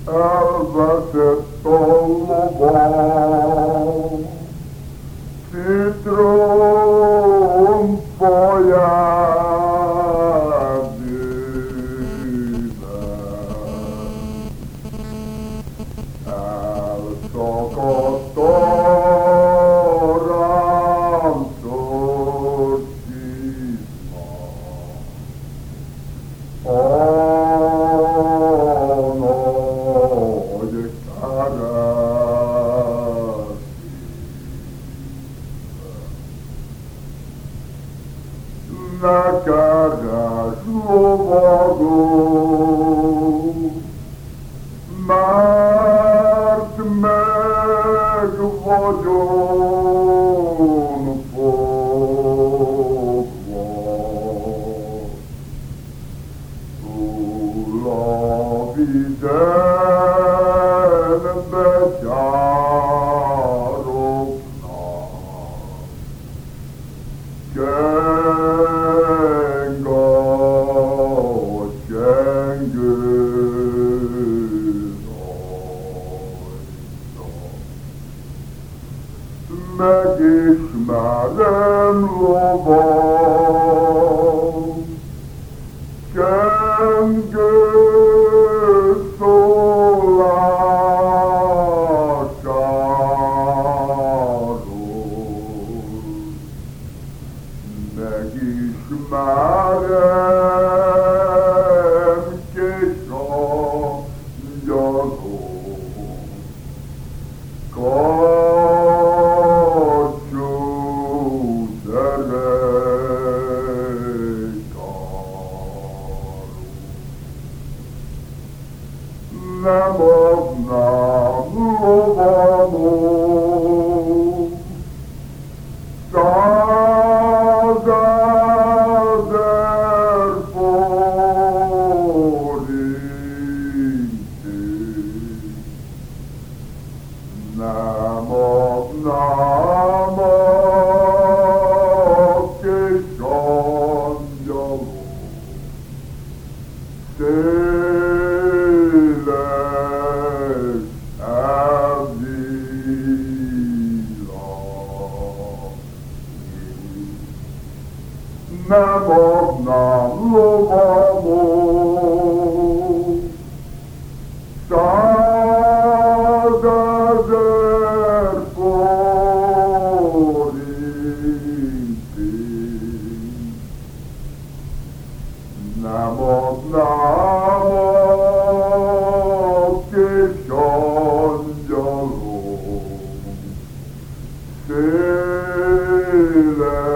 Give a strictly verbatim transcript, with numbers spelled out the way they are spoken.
elveszett a lovam, citrom faját gyűjtem. Elszakadt a rám szólt csizma, a nagy keresztében. Ne keresd lovagom, mert meg vagyok fogva. Túl a vizen becsároknak, cseng a csengő megismerem lovam, csengő szólásáról. Megismerem kis angyalom, nem adnám lovamon százezer forintért, nem adnám a kis angyalom széles elvillanni. Nem adnám lovamon százezer forintért, nem adnám a kis angyalom széles